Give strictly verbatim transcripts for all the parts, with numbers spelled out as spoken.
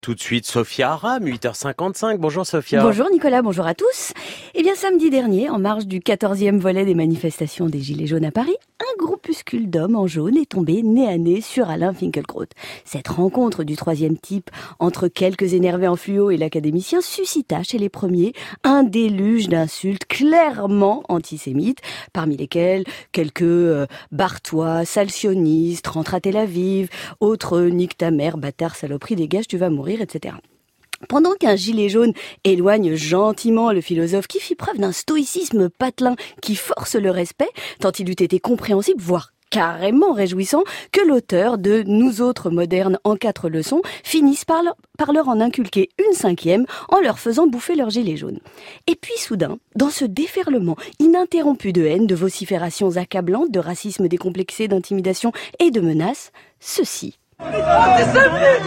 Tout de suite, Sophia Aram, huit heures cinquante-cinq. Bonjour Sophia. Bonjour Nicolas, bonjour à tous. Eh bien, samedi dernier, en marge du quatorzième volet des manifestations des Gilets jaunes à Paris, un groupuscule d'hommes en jaune est tombé nez à nez sur Alain Finkielkraut. Cette rencontre du troisième type entre quelques énervés en fluo et l'académicien suscita chez les premiers un déluge d'insultes clairement antisémites, parmi lesquels quelques euh, Bartois, Salsionistes, rentre à Tel Aviv, autres euh, nique ta mère, bâtard, saloperie, dégage, tu vas mourir, et cetera. Pendant qu'un gilet jaune éloigne gentiment le philosophe qui fit preuve d'un stoïcisme patelin qui force le respect, tant il eût été compréhensible, voire carrément réjouissant, que l'auteur de Nous autres modernes en quatre leçons finisse par leur, par leur en inculquer une cinquième en leur faisant bouffer leur gilet jaune. Et puis soudain, dans ce déferlement ininterrompu de haine, de vociférations accablantes, de racisme décomplexé, d'intimidation et de menaces, ceci. Antisémite!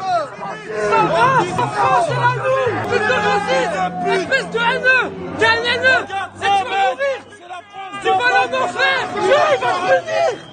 Ça va! En France, c'est la nous! Plus de racisme! Espèce de haineux! T'es un haineux! Et tu vas mourir! Tu vas aller en enfer! Dieu, il va te punir!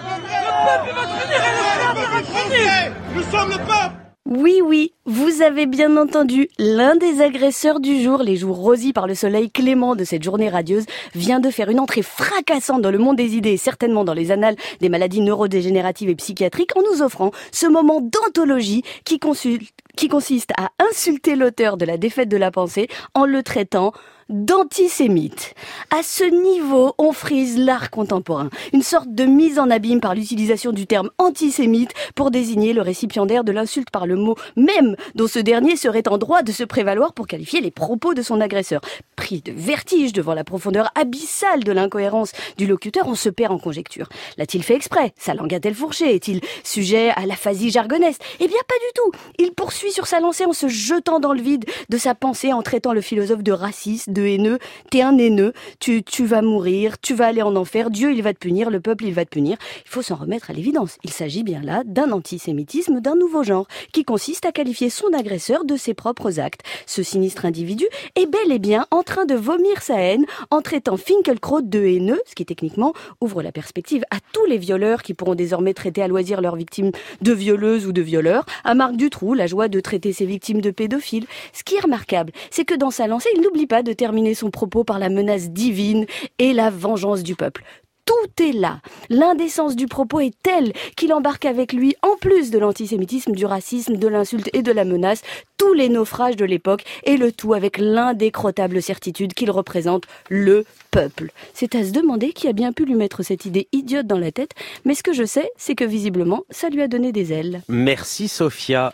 Le peuple, il va te punir et le peuple va te punir! Nous sommes le peuple! Oui, oui, vous avez bien entendu, l'un des agresseurs du jour, les jours rosis par le soleil clément de cette journée radieuse, vient de faire une entrée fracassante dans le monde des idées et certainement dans les annales des maladies neurodégénératives et psychiatriques en nous offrant ce moment d'anthologie qui, consulte, qui consiste à insulter l'auteur de la défaite de la pensée en le traitant d'antisémite. À ce niveau, on frise l'art contemporain. Une sorte de mise en abîme par l'utilisation du terme antisémite pour désigner le récipiendaire de l'insulte par le mot même dont ce dernier serait en droit de se prévaloir pour qualifier les propos de son agresseur. Pris de vertige devant la profondeur abyssale de l'incohérence du locuteur, on se perd en conjecture. L'a-t-il fait exprès? Sa langue a-t-elle fourché? Est-il sujet à l'aphasie jargonnaise? Eh bien, pas du tout. Il poursuit sur sa lancée en se jetant dans le vide de sa pensée en traitant le philosophe de raciste, de haineux, t'es un haineux, tu, tu vas mourir, tu vas aller en enfer, Dieu il va te punir, le peuple il va te punir. Il faut s'en remettre à l'évidence. Il s'agit bien là d'un antisémitisme d'un nouveau genre, qui consiste à qualifier son agresseur de ses propres actes. Ce sinistre individu est bel et bien en train de vomir sa haine en traitant Finkielkraut de haineux, ce qui techniquement ouvre la perspective à tous les violeurs qui pourront désormais traiter à loisir leurs victimes de violeuses ou de violeurs, à Marc Dutroux la joie de traiter ses victimes de pédophiles. Ce qui est remarquable, c'est que dans sa lancée, il n'oublie pas de terminer son propos par la menace divine et la vengeance du peuple. Tout est là. L'indécence du propos est telle qu'il embarque avec lui, en plus de l'antisémitisme, du racisme, de l'insulte et de la menace, tous les naufrages de l'époque, et le tout avec l'indécrottable certitude qu'il représente le peuple. C'est à se demander qui a bien pu lui mettre cette idée idiote dans la tête, mais ce que je sais, c'est que visiblement, ça lui a donné des ailes. Merci Sophia.